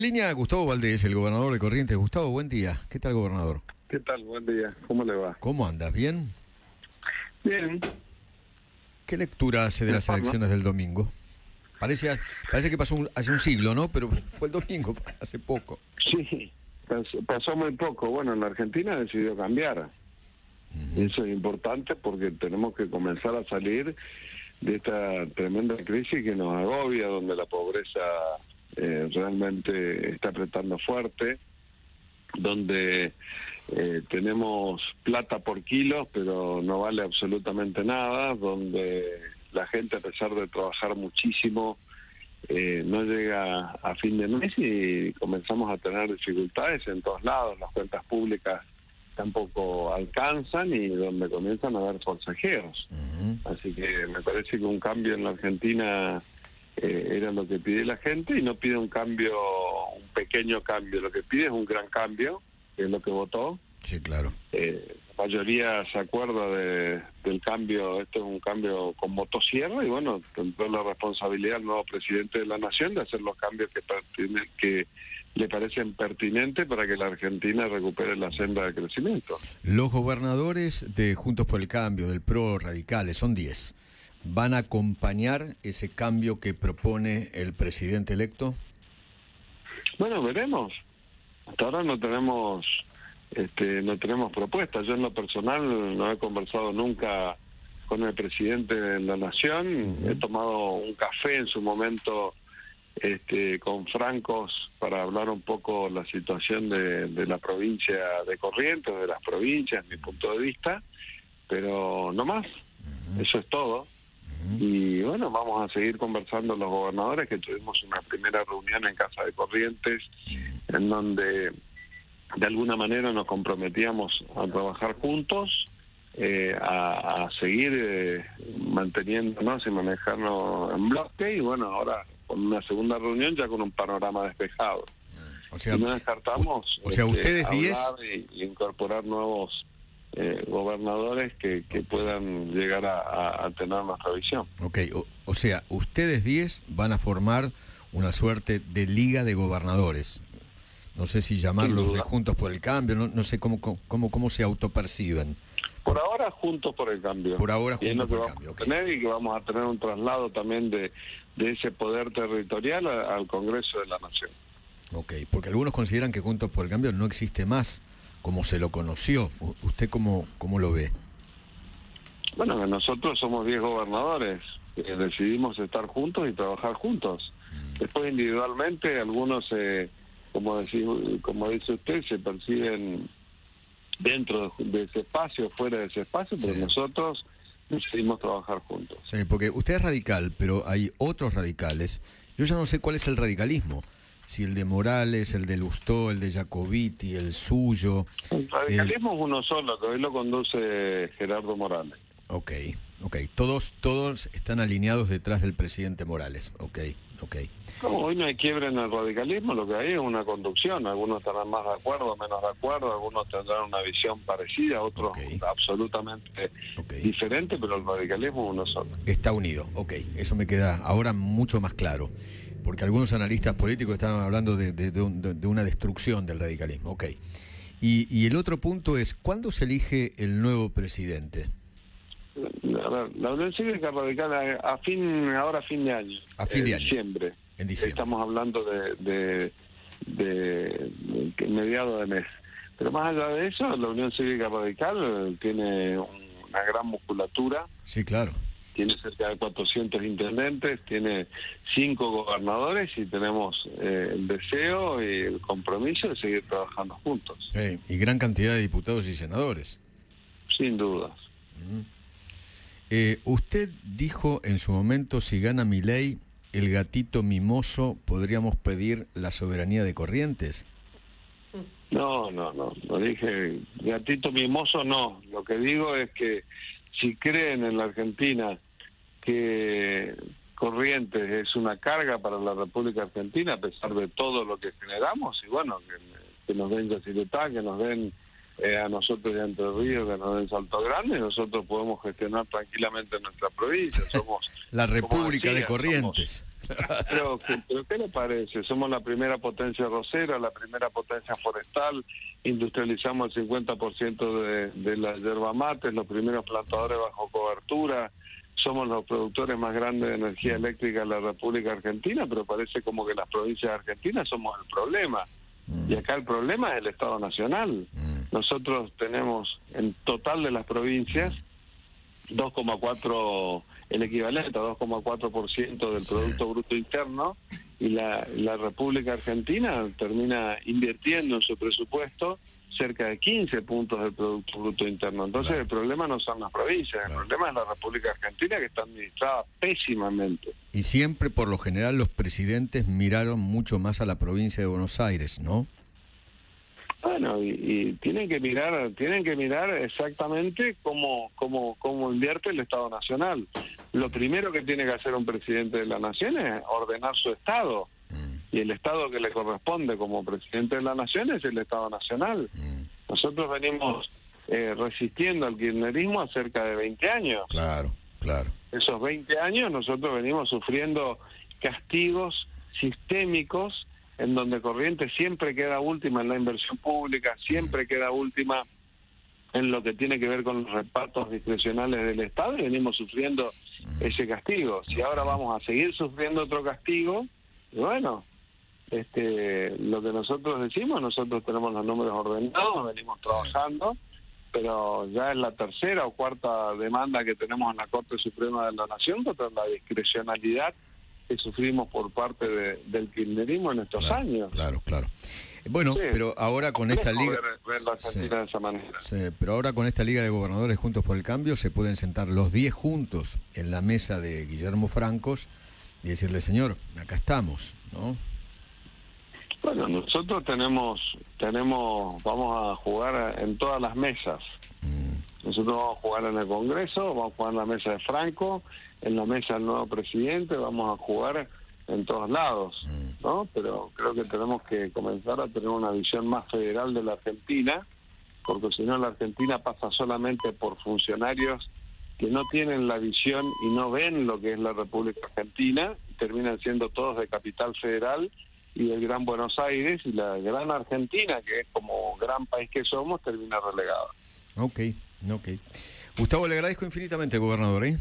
Línea Gustavo Valdés, el gobernador de Corrientes. Gustavo, buen día. ¿Qué tal, gobernador? ¿Qué tal? Buen día. ¿Cómo le va? ¿Cómo andas? ¿Bien? Bien. ¿Qué lectura hace de las elecciones del domingo? Parece que pasó hace un siglo, ¿no? Pero fue el domingo, hace poco. Sí, pasó muy poco. Bueno, la Argentina decidió cambiar. Eso es importante porque tenemos que comenzar a salir de esta tremenda crisis que nos agobia, donde la pobreza realmente está apretando fuerte, donde tenemos plata por kilos, pero no vale absolutamente nada, donde la gente, a pesar de trabajar muchísimo, no llega a fin de mes y comenzamos a tener dificultades en todos lados. Las cuentas públicas tampoco alcanzan y donde comienzan a haber forcejeos. Así que me parece que un cambio en la Argentina era lo que pide la gente, y no pide un cambio, un pequeño cambio, lo que pide es un gran cambio, que es lo que votó. Sí, claro. La mayoría se acuerda del cambio. Esto es un cambio con motosierra, y bueno, tendrá la responsabilidad el nuevo presidente de la Nación de hacer los cambios que le parecen pertinentes para que la Argentina recupere la senda de crecimiento. Los gobernadores de Juntos por el Cambio, del PRO, radicales, son 10. ¿Van a acompañar ese cambio que propone el presidente electo? Bueno, veremos. Hasta ahora no tenemos propuestas. Yo en lo personal no he conversado nunca con el presidente de la Nación. He tomado un café en su momento con francos para hablar un poco la situación de la provincia de Corrientes, de las provincias, mi punto de vista, pero no más. Eso es todo. Y bueno, vamos a seguir conversando los gobernadores, que tuvimos una primera reunión en Casa de Corrientes, en donde de alguna manera nos comprometíamos a trabajar juntos, a seguir manteniéndonos y manejarnos en bloque, y bueno, ahora con una segunda reunión ya con un panorama despejado. O sea, y no descartamos ustedes 10 y incorporar nuevos gobernadores que puedan llegar a tener nuestra visión. Ok, o sea, ustedes 10 van a formar una suerte de liga de gobernadores. No sé si llamarlos de Juntos por el Cambio, no sé cómo se autoperciben. Por ahora, Juntos por el Cambio. Por ahora, y es lo Juntos que por el vamos Cambio. a tener, y que vamos a tener un traslado también de ese poder territorial al Congreso de la Nación. Ok, porque algunos consideran que Juntos por el Cambio no existe más como se lo conoció. ¿Usted cómo lo ve? Bueno, que nosotros somos 10 gobernadores, decidimos estar juntos y trabajar juntos. Después, individualmente, algunos, como dice usted, se perciben dentro de ese espacio, fuera de ese espacio, pero nosotros decidimos trabajar juntos. Sí, porque usted es radical, pero hay otros radicales. Yo ya no sé cuál es el radicalismo. Si el de Morales, el de Lustó, el de Jacobiti, el suyo. El radicalismo es uno solo, que hoy lo conduce Gerardo Morales. Ok. Todos están alineados detrás del presidente Morales. Ok. Como hoy no hay quiebre en el radicalismo, lo que hay es una conducción. Algunos estarán más de acuerdo, menos de acuerdo, algunos tendrán una visión parecida, otros absolutamente diferente, pero el radicalismo es uno solo. Está unido, eso me queda ahora mucho más claro, porque algunos analistas políticos estaban hablando de una destrucción del radicalismo. Y el otro punto es, ¿cuándo se elige el nuevo presidente? A ver, la Unión Cívica Radical a fin de año. A fin de año. Diciembre. En diciembre. Estamos hablando de mediados de mes. Pero más allá de eso, la Unión Cívica Radical tiene una gran musculatura. Sí, claro. Tiene cerca de 400 intendentes, tiene 5 gobernadores, y tenemos el deseo y el compromiso de seguir trabajando juntos. Y gran cantidad de diputados y senadores. Sin dudas. Usted dijo en su momento, si gana Milei, el gatito mimoso, podríamos pedir la soberanía de Corrientes. No dije gatito mimoso, no. Lo que digo es que si creen en la Argentina que Corrientes es una carga para la República Argentina, a pesar de todo lo que generamos, y bueno, que nos den Yacyretá, que nos den a nosotros de Entre Ríos, que nos den Salto Grande, nosotros podemos gestionar tranquilamente nuestra provincia. Somos la República de Corrientes. Pero ¿qué le parece? Somos la primera potencia rosera, la primera potencia forestal, industrializamos el 50% de la yerba mate, los primeros plantadores bajo cobertura, somos los productores más grandes de energía eléctrica de la República Argentina, pero parece como que las provincias argentinas somos el problema. Y acá el problema es el Estado Nacional. Nosotros tenemos en total de las provincias 2,4, el equivalente a 2,4% del Producto Bruto Interno, y la República Argentina termina invirtiendo en su presupuesto cerca de 15 puntos del Producto Bruto Interno. Entonces el problema no son las provincias, el problema es la República Argentina, que está administrada pésimamente. Y siempre, por lo general, los presidentes miraron mucho más a la provincia de Buenos Aires, ¿no? Bueno, y tienen que mirar exactamente cómo invierte el Estado Nacional. Lo primero que tiene que hacer un presidente de la Nación es ordenar su Estado. Y el Estado que le corresponde como presidente de la Nación es el Estado Nacional. Nosotros venimos resistiendo al kirchnerismo hace cerca de 20 años. Claro. Esos 20 años nosotros venimos sufriendo castigos sistémicos, en donde Corrientes siempre queda última en la inversión pública, siempre queda última en lo que tiene que ver con los repartos discrecionales del Estado, y venimos sufriendo ese castigo. Si ahora vamos a seguir sufriendo otro castigo, bueno, lo que nosotros decimos, nosotros tenemos los números ordenados, venimos trabajando, pero ya es la tercera o cuarta demanda que tenemos en la Corte Suprema de la Nación contra la discrecionalidad que sufrimos por parte del kirchnerismo en estos años. Claro. Bueno, sí, pero ahora con esta liga... ver la Argentina de esa manera. Sí, pero ahora con esta liga de gobernadores Juntos por el Cambio se pueden sentar los 10 juntos en la mesa de Guillermo Francos y decirle, señor, acá estamos, ¿no? Bueno, nosotros vamos a jugar en todas las mesas. Nosotros vamos a jugar en el Congreso, vamos a jugar en la mesa de Franco, en la mesa del nuevo presidente, vamos a jugar en todos lados, ¿no? Pero creo que tenemos que comenzar a tener una visión más federal de la Argentina, porque si no la Argentina pasa solamente por funcionarios que no tienen la visión y no ven lo que es la República Argentina, y terminan siendo todos de Capital Federal y del Gran Buenos Aires, y la gran Argentina, que es como gran país que somos, termina relegada. Ok. Gustavo, le agradezco infinitamente, gobernador, ¿eh?